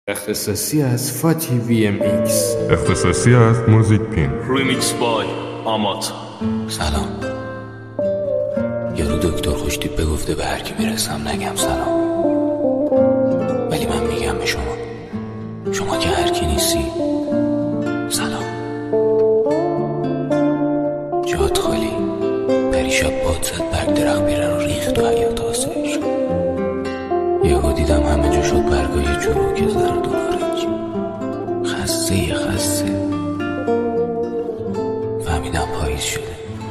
اختصاصی از فاتی VMX، اختصاصی از موزیک پین. ریمیکس بای آمات. سلام. یارو دکتر خوشتیپ بگفته به هر کی میرسم نگم سلام، ولی من میگم به شما که هر کی نیستی سلام. جات خالی، پریشب باد زد برگ درخت بیرن و ریخت تو حیات آسایش. یهو دیدم همه جا شد برگای چروک زرد و نارنجی، خسته فهمیدم پاییز شده.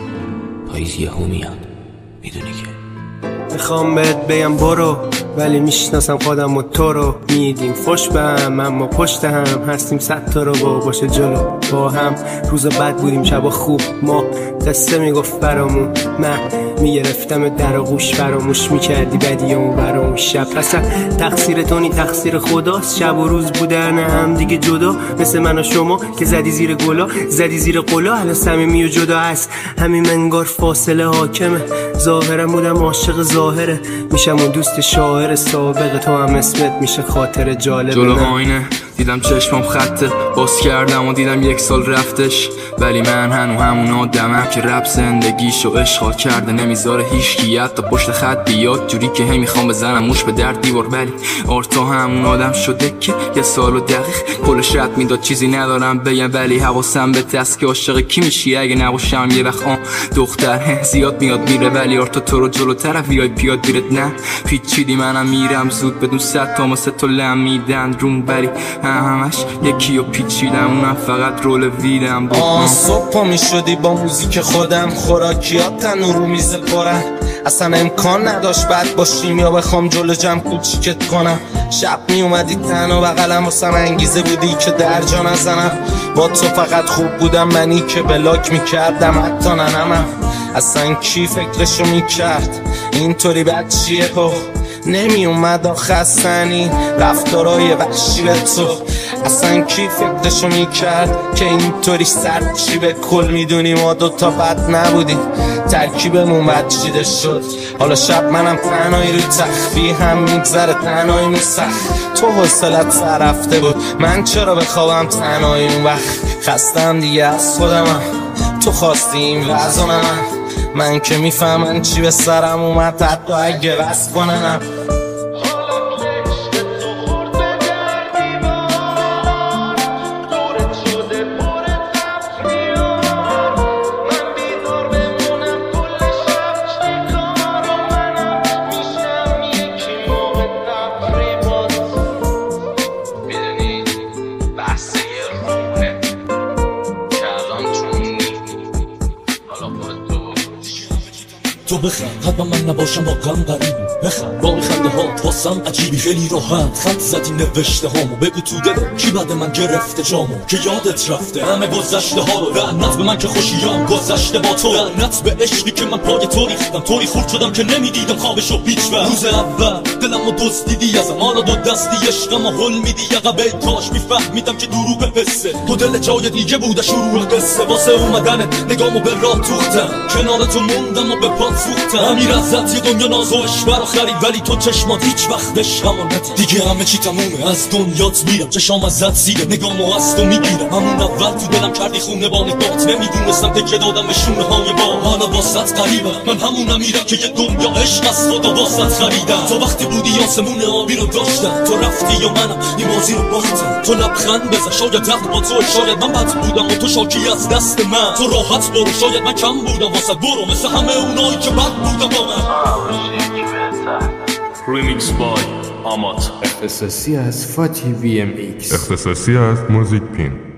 پاییز یهو میاد، میدونی که میخوام بهت بگم برو، ولی میشناسم خودم و تو رو. میدیم خوش به هم اما پشت هم هستیم 100 تا رو باشه جلو. با هم روزا بد بودیم شبا خوب، ما قصه میگفت برامون، من میگرفتم در آغوش، فراموش میکردی بدیامون برامون. شب اصلا تقصیر تو نی، تقصیر خداست. شب و روز بودن هم دیگه جدا، مثل من و شما که زدی زیر گلا، زدی زیر قلا. الان صمیمی و جدا هست، همین منگار فاصله حاکمه. ظاهرم بودم عاشق ظاهره، میشم اون دوست شاعر سابق، تو هم اسمت میشه خاطر جالب. جلو آینه دیدم چشمم خطه، باز کردم و دیدم 1 سال رفتش، ولی من همون آدمم که رب زندگیشو اشغال کرده، نمیذاره هیچکی حتی پشت خط بیاد، جوری که هی میخوام بزنم موش به در دیوار. ولی آرتا همون آدم شده که 1 سال و دقیق کلش رد میداد. چیزی ندارم بگم ولی حواسم به دست که عاشق کی میشی اگه نباشم یه وقت. دختر زیاد میاد میره، ولی آرتا تو رو جلوتر ویای پیاد بیرت نه پیچیدی. منم میرم زود بدون 100 تا واسه تو لم میدن روم، ولی همش یکی رو پیچیدم، اونم فقط رول ویدم بود. صبح پا میشدی با موزیک خودم، خوراکیات تنو رو میز پرن، اصلا امکان نداشت بد باشیم یا بخوام جلو جمع کوچیکت کنم. شب میومدی تنها بغلم، واسم انگیزه بودی که درجا نزنم. با تو فقط خوب بودم، منی که بلاک میکردم حتی ننمم. اصلا کی فکرشو میکرد اینطوری بچیه تو نمی اومد آخستنی رفتارای وحشی به تو. اصلا کی فکرشو میکرد که اینطوری سرد چی به کل میدونی ما دوتا بد نبودیم، ترکیبمون بد چیده شد. حالا شب منم تنهایی روی تخفی هم میگذره تنهایی موسخ. تو حوصلت سر رفته بود، من چرا بخوابم تنهایی اون وقت. خستم دیگه از خودمم، تو خواستی این وضع من که میفهمن چی به سرم اومد، حتی اگه بس کننم. تو بخند حتما من نباشم واقعا غریبی، بخند با خنده هات واسم عجیبی. خیلی راحت خط زدی نوشته هامو، بگو تو دلت کی بعد من گرفته جامو، که یادت رفته همه گذشته ها رو. لعنت به من که خوشیام گذشته با تو، لعنت به عشقی که من پای تو ریختم، طوری خورد شدم که نمیدیدم خوابشو هیچ وقت. روز اول دلمو دزدیدی ازم، حالا 2 دستی عشقمو هل میدی عقبه. کاش میفهمیدم که دروغ قصه، تو دل جای دیگه بوده شروع قصه. واسه اومدنت نگامو به راه توختم، کنار تو موندم و به پات سوختم. امیر ازت یه دنیا ناز و عشق برا خرید، ولی تو چشمات هیچ وقت عشقمو ندید. دیگه همه چی تمومه، از دنیات میرم، چشام ازت زیره، نگامو از تو میگیرم. همون اول تو دلم کردی خونه با نگات، نمیدونستم تکه دادم به شونه های با. حالا واسط قریبم، من همونم میرم که یه دنیا عشق از خدا واسط خریدم. تو وقتی بودی آسمون آبی رو داشتم، تو رفتی و منم این بازی رو باختم. تو لبخند بزن شاید حق با تو، شاید من بد بودم و تو شاکی از دست من. تو راحت برو شاید من کم بودم واسط، برو مثل همه اونایی که بد بودم با من. ریمیکس بای آمات. اختصاصی از فاتی VMX، اختصاصی از موزیک پین.